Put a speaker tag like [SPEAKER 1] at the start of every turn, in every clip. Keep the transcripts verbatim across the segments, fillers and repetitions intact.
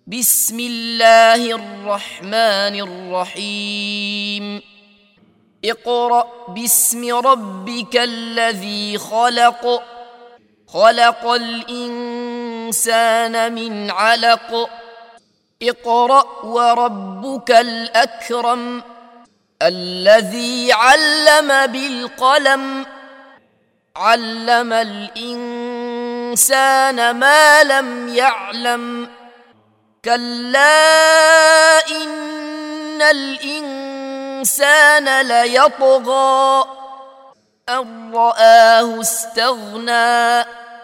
[SPEAKER 1] بسم الله الرحمن الرحيم اقرأ باسم ربك الذي خلق خلق الإنسان من علق اقرأ وربك الأكرم الذي علم بالقلم علم الإنسان ما لم يعلم كلا إن الإنسان ليطغى أن رآه استغنى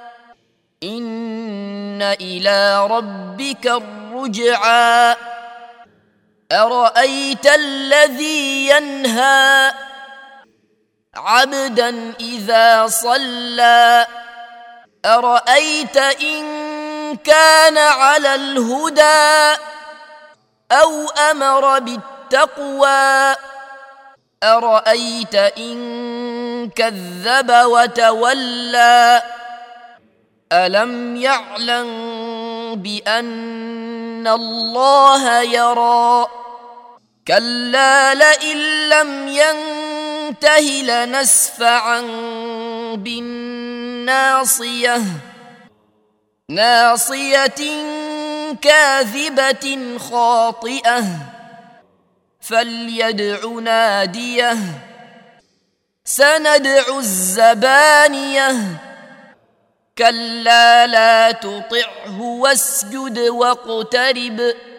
[SPEAKER 1] إن إلى ربك الرجعى أرأيت الذي ينهى عبدا إذا صلى أرأيت إن كان على الهدى أو أمر بالتقوى أرأيت إن كذب وتولى ألم يعلم بأن الله يرى كلا لئن لم ينته لنسفعا بالناصية ناصية كاذبة خاطئة فليدع ناديه سندع الزبانية كلا لا تطعه واسجد واقترب